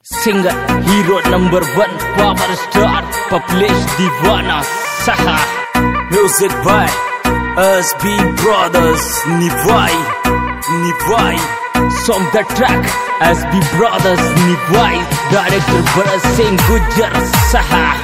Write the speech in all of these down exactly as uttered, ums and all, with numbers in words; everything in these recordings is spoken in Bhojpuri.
Singer, hero number one, power star, Publish Divana, Saha. Music by S B Brothers, Nivai, Nivai. Song the track, S B Brothers, Nivai. Director Bharat Singh Gujjar, Saha.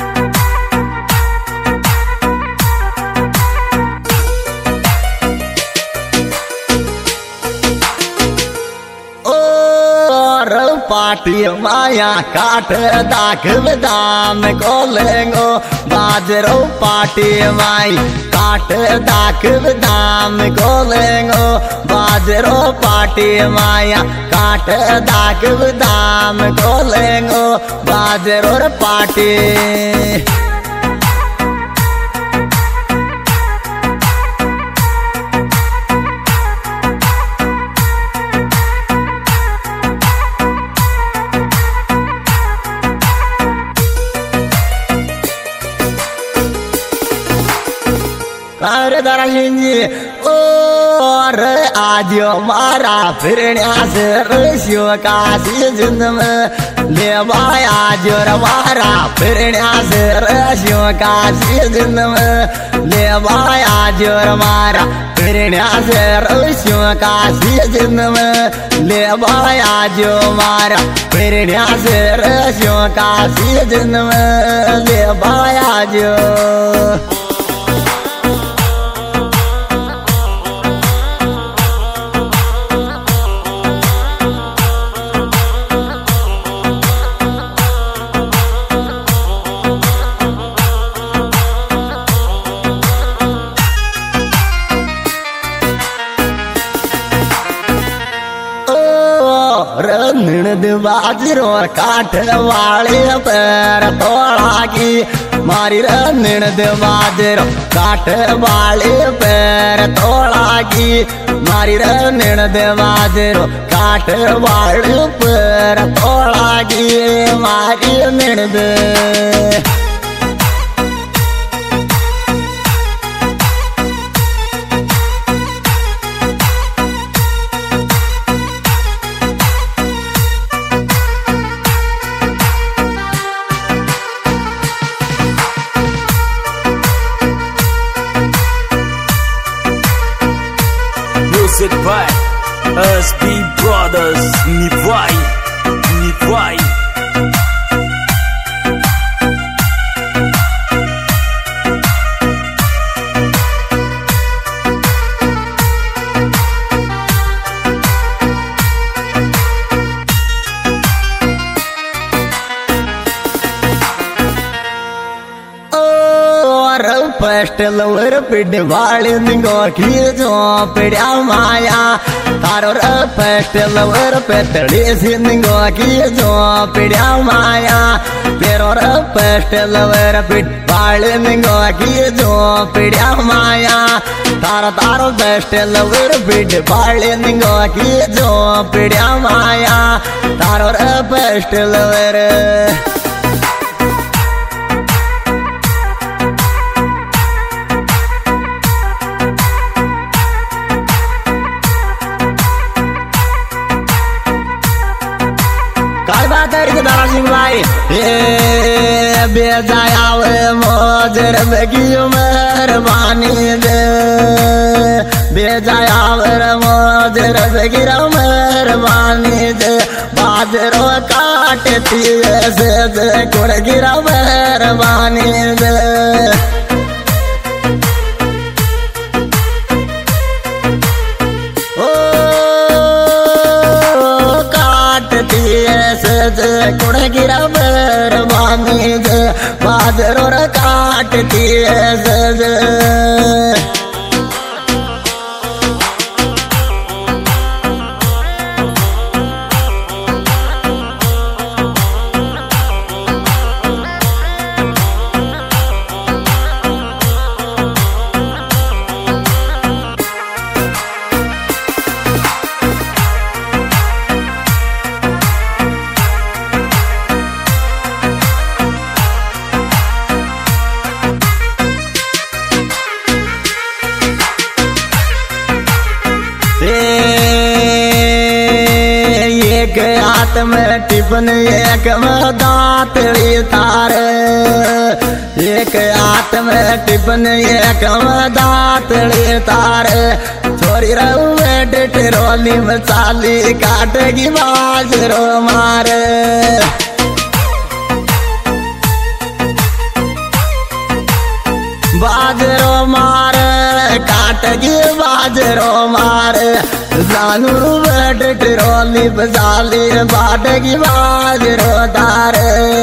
Party माया काट दाख दाम को लेंगो बाजरो पार्टी माई काट दाख दाम को लेंगो बाजरो पार्टी माया काट दाख दाम को लेंगो बाजरो पार्टी अरे दराजी और आज मारा फिरण्या से ऋषियों का सीजन में ले आज मारा फिरण्या से ऋषियों का सीजन में ले आज मारा फिरण्या से ऋषियों का सीजन में ले आज मारा फिरण्या से ऋषियों का सीजन में ले आज निणद बाजरो काठ वाले पैर तोड़ा की मारी निणद बाजरो काठ वाले पैर तोड़ा की मारी निणद बाजरो काठ वाले पैर तोड़ा की मारी निणद Music by S B Brothers, Nivai, Nivai. पेस्टल वर पिड वाले निगो की जो पिड्या माया तारो पेस्टल वर पेतड़ी सी निगो की जो पिड्या माया तेरो पेस्टल वर पिड वाले निगो की जो पिड्या माया तारो तारो पेस्टल वर पिड वाले निगो की जो पिड्या माया तारो पेस्टल वर सिंह भाई ये बेजायाव मोजर बेगी मेहरबानी दे बेजायाव मोजर बेगी मेहरबानी दे बाजरो काटती से दे कुड़ गिरा मेहरबानी दे कुड़ गिरा मेहरबानी दे बाजरो काटती है हाथ में टिफिन एक में दांतड़ी तार, एक हाथ में टिफिन एक में दांतड़ी तार। छोरी रहुए डिटरोली में चाली काटेगी बाजरो मार, बाजरो मार काटेगी बाजरो मार। जानू डिटरोली में चाली बाटेगी बाजरो दार।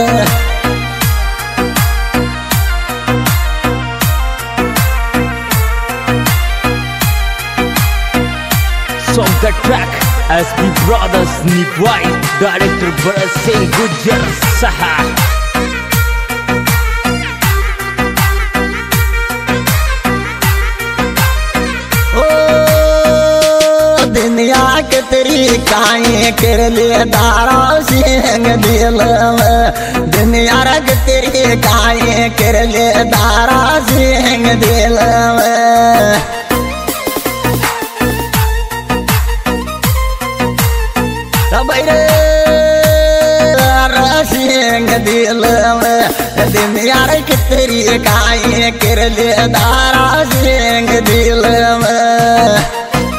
Song the track S B Brothers Nivai, director Bharat Singh Gujjar Saha. दुनिया के तरीकाएं कर लिए दारा सिंह दिल में, दुनिया के तरीकाएं कर लिए दारा सिंह दिल में। सिंह दिल में दुनिया के तरीकाएं कर लिए दारा सिंह दिल में।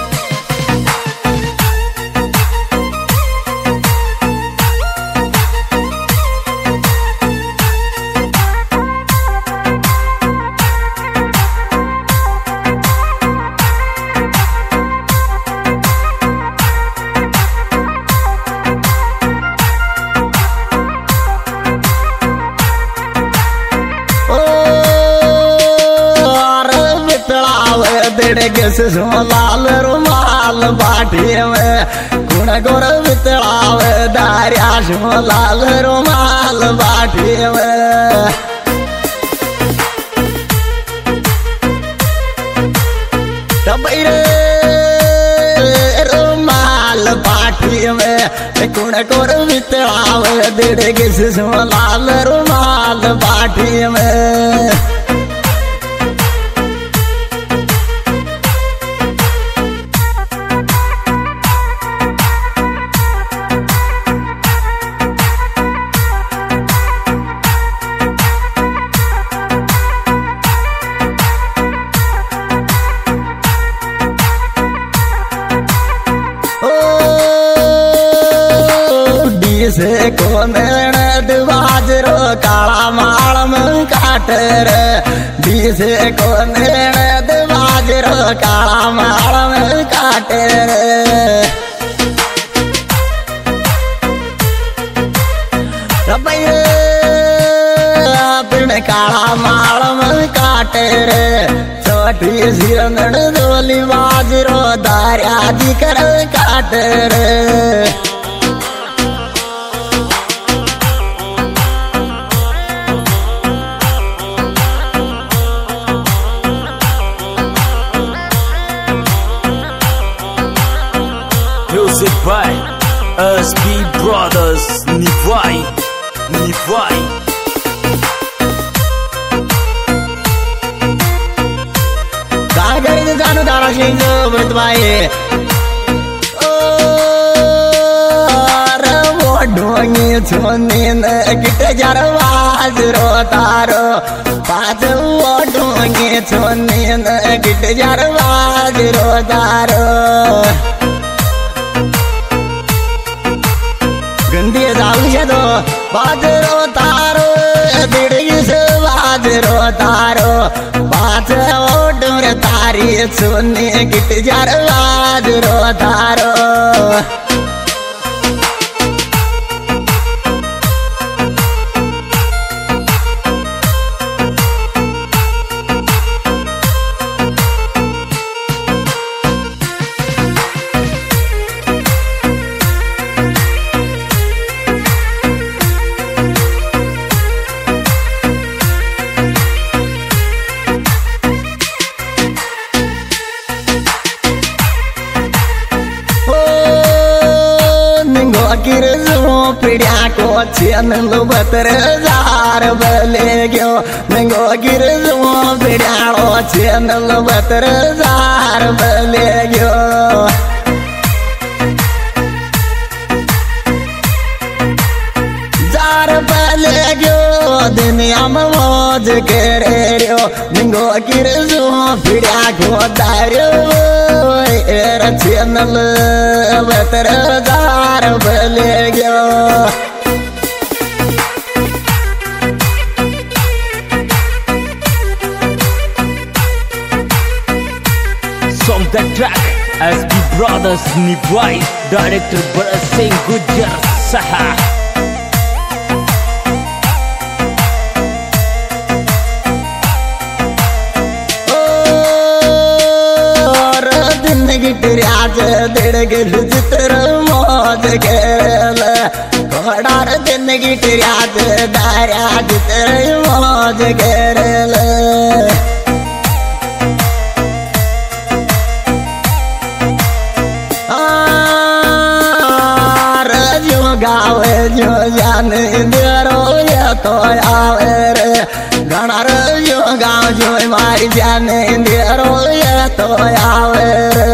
लाल रुमाल बाटी में गुण गोर बितड़ाव दारिया लाल रुमाल बाटी में। रुमाल बाटी में गुण गोर बितड़ाव दिड़ किस लाल रुमाल बाटी में। से कौन बाजरो काला माल में काट रे, बीसे कौन बाजरो काला माल में काट रे। अपने काला माल में काट रे, छोटी सिरंगड़ डोली बाजरो दारिया जी कर काट रे। Music by S B Brothers Nivai, Nivai. कागज जानू दारा सिंह बतवाए ओ रे वो ढोंगी छोनी न गिट जरवाज रो तारो पाँच वो ढोंगी छोनी न गिट जरवाज रो तारो। गंदी जाऊ दो बाजरो तारो दिड़गी से बाजरो तारो पाँच ओडर तारी सुनी गिट जार बाजरो तारो। पिड़िया को छेन लो बतर जार बले गयो नंगो गिर जो पिड़िया को छेन लो बतर जार बले गयो। दार पहले गयो दुनिया में मौज करे रियो निंगो किरजो फिड़ा को दारो एर चैनल बतर दार पहले गयो Song the track S B Brothers Nivai, director Bharat Singh Gujjar Saha. गिटराज दिड़ गिल चित्र मौज खेल घोड़ार दिन गिटराज दारा चित्र मौज खेल जो गावे जो जाने देरो ये तो आवे रे घना जो गाँव जो मारी जाने देरो ये तो आवे रे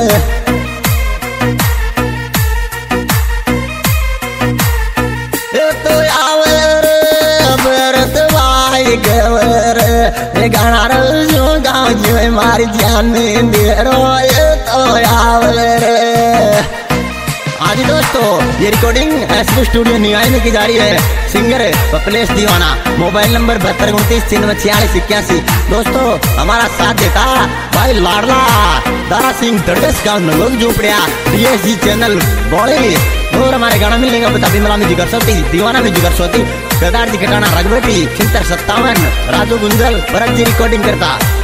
ये तो आवे रे बरत भाई गवे रे घना जो गाँव जो मारी जाने देरो ये तो आवे रे। आज दोस्तों ये रिकॉर्डिंग एसबी स्टूडियो निवाई में की जा रही है। सिंगर पपलेश दीवाना, मोबाइल नंबर बहत्तर उनतीस छियानवे छियालीस इक्यासी। दोस्तों हमारा साथ देता भाई लाडला दारा सिंह दरवेश गाँव नलोग झोपड़िया टीएसजी चैनल बॉडी और हमारे गाना मिलने का बता बिमला में जिगर सोती दीवाना में जिगर सोती गदार जी कटाना रघुवती छिहत्तर सत्तावन राजू गुंजल भरत जी रिकॉर्डिंग करता।